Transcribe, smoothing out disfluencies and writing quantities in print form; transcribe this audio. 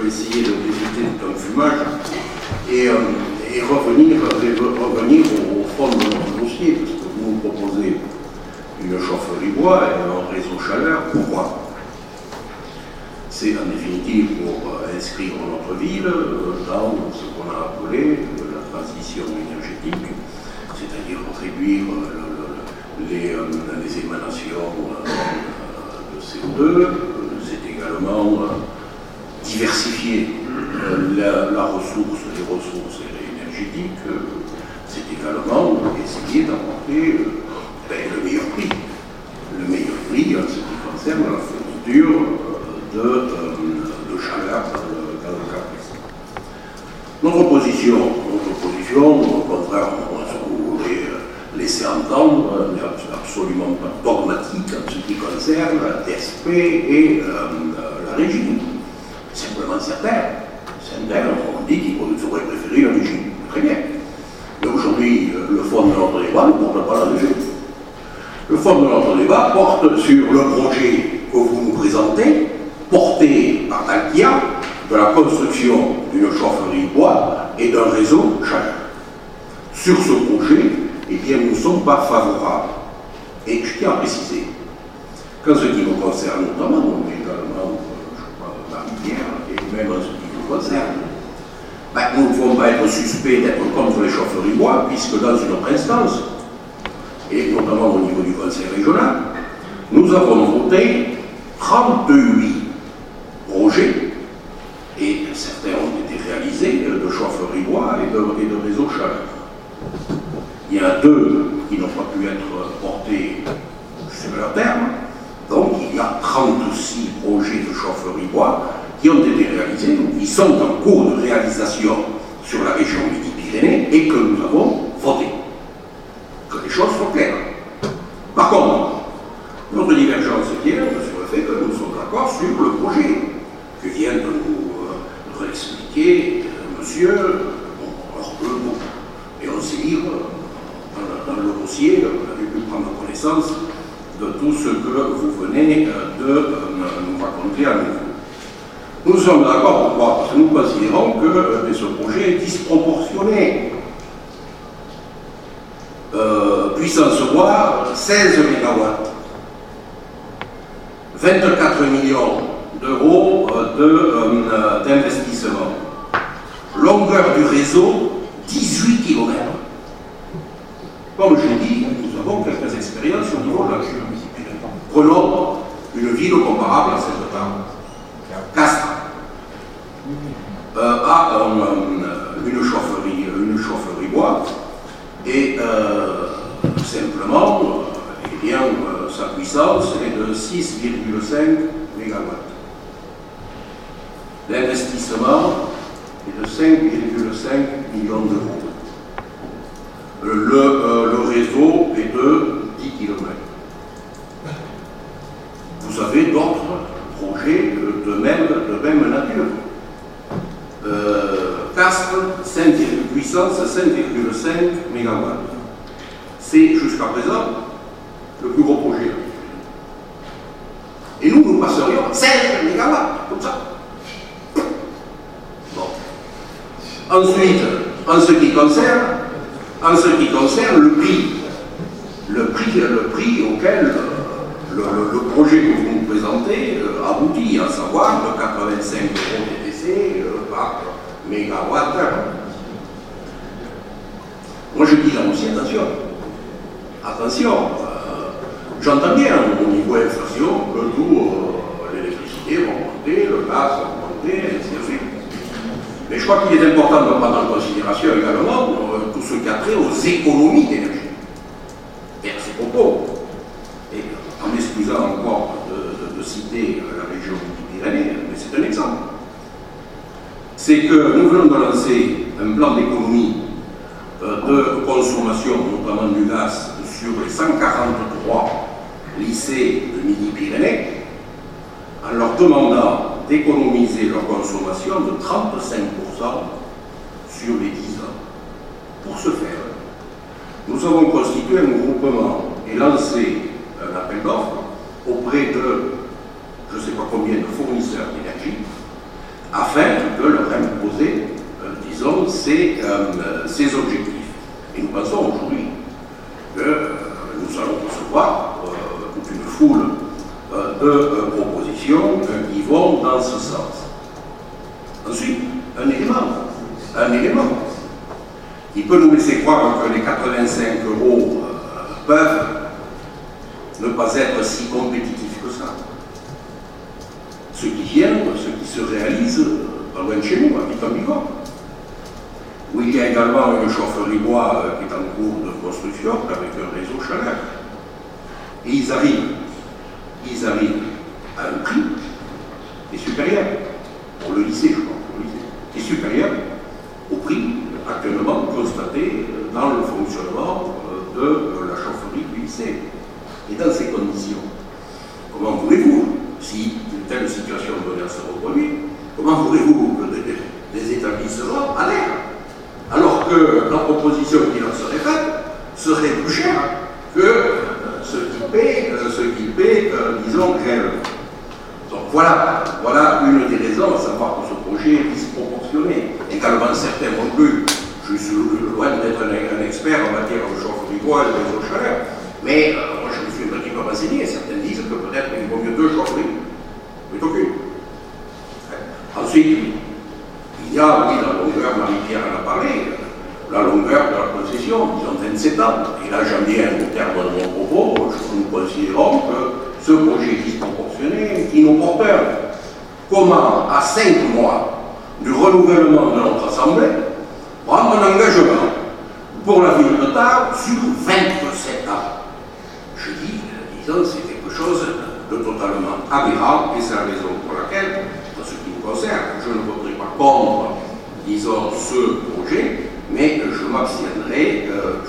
peux essayer d'éviter tout un fumage et revenir au fond de notre dossier, parce que vous nous proposez une chaufferie bois et un réseau chaleur. Pourquoi? C'est en définitive pour inscrire notre ville dans ce qu'on a appelé la transition énergétique, c'est-à-dire réduire les émanations de CO2, c'est également diversifier les ressources énergétiques, c'est également essayer d'apporter le meilleur prix. Le meilleur prix en ce qui concerne la fourniture de chaleur dans le cas précis. Notre position, contrairement à ce que vous voulez laisser entendre, n'est absolument pas dogmatique en ce qui concerne la TSP et la régie. Simplement certains ont dit qu'ils auraient préféré la régie. Très bien. Mais aujourd'hui, le fond de notre débat ne porte pas là-dessus. Le fond de notre débat porte sur le projet que vous nous présentez, porté par Dalkia, de la construction d'une chaufferie bois et d'un réseau chaleur. Sur ce projet, eh bien, nous ne sommes pas favorables. Et je tiens à préciser qu'en ce qui nous concerne notamment, mais également, Marie-Pierre, et même en ce qui nous concerne, nous ne pouvons pas être suspects d'être contre les chaufferies bois, puisque dans une autre instance, et notamment au niveau du conseil régional, nous avons voté 38 projets, et certains ont été réalisés, de chaufferie bois et de réseau chaleur. Il y en a 2 qui n'ont pas pu être portés sur leur terme, donc il y a 36 projets de chaufferie bois qui ont été réalisés, qui sont en cours de réalisation sur la région Midi-Pyrénées et que nous avons voté. Que les choses soient claires. Par contre, notre divergence tient sur le fait que nous sommes d'accord sur le projet que vient de nous expliquer monsieur. Alors que, et on sait lire dans le dossier, on avait pu prendre connaissance de tout ce que vous venez de nous raconter à nouveau. Nous sommes d'accord pourquoi? Parce que nous considérons que ce projet est disproportionné. Puissance bois, 16 MW, 24 millions d'euros d'investissement. Longueur du réseau, 18 km. Comme je l'ai dit, nous avons quelques expériences au niveau de la région. Prenons une ville comparable à cette table. Castres a une chaufferie bois et simplement, eh bien, sa puissance est de 6,5 MW. L'investissement est de 5,5 millions d'euros. Le réseau est de 10 km. Vous avez d'autres projets de même nature. Castres, puissance 5,5 MW. C'est jusqu'à présent le plus gros projet. Et nous passerions 16 MW, comme ça. Bon. Ensuite, en ce qui concerne le prix auquel le projet que vous nous présentez aboutit, à savoir de 85 € TTC par mégawattheure. Moi je dis là aussi attention, j'entends bien au niveau inflation, le coût, l'électricité va augmenter, le gaz va augmenter, et ainsi de suite. Mais je crois qu'il est important de prendre en considération également tout ce qui a trait aux économies d'énergie. Et à ces propos, et en m'excusant encore de citer la région Midi-Pyrénées, mais c'est un exemple, c'est que nous venons de lancer un plan d'économie de consommation, notamment du gaz, sur les 143 lycées de Midi-Pyrénées, en leur demandant d'économiser leur consommation de 35% sur les 10 ans. Pour ce faire, nous avons constitué un groupement et lancé un appel d'offres auprès de je ne sais pas combien de fournisseurs d'énergie, afin afin de leur imposer, disons, ces objectifs. Et nous pensons aujourd'hui que nous allons recevoir toute une foule de propositions qui vont dans ce sens. Ensuite, un élément qui peut nous laisser croire que les 85 € peuvent ne pas être si compétitifs que ça. Ce qui vient, ce qui se réalise pas loin de chez nous, à Viton-Bigorre, où il y a également une chaufferie bois qui est en cours de construction avec un réseau chaleur. Et ils arrivent à un prix qui est supérieur, pour le lycée, je crois, qui est supérieur au prix actuellement constaté dans le fonctionnement de la chaufferie du lycée. Et dans ces conditions, comment voulez-vous, si une telle situation venait à se reproduire, comment voulez-vous que des établissements adhèrent, alors que la proposition qui leur serait faite serait plus chère que ce qui paie, disons, réellement. Donc voilà une des raisons, à savoir que ce projet est disproportionné. Également, certains non plus, je suis loin d'être un expert en matière de chaufferie bois et de réseau chaleur, mais moi je me suis un petit peu renseigné, certains disent que peut-être il vaut mieux 2 chaufferies plutôt qu'une. Ensuite, il y a, oui, la longueur, Marie-Pierre en a parlé, la longueur de la concession, disons 27 ans. Et là, j'en viens au terme de mon propos, nous considérons que ce projet est disproportionné, inopportun. Comment, à 5 mois du renouvellement de notre Assemblée, prendre un engagement pour la ville de Tarbes sur 27 ans? Je dis, disons, c'est quelque chose de totalement aberrant, et c'est la raison pour laquelle, en ce qui me concerne, je ne voterai pas contre, disons, ce projet, mais je m'abstiendrai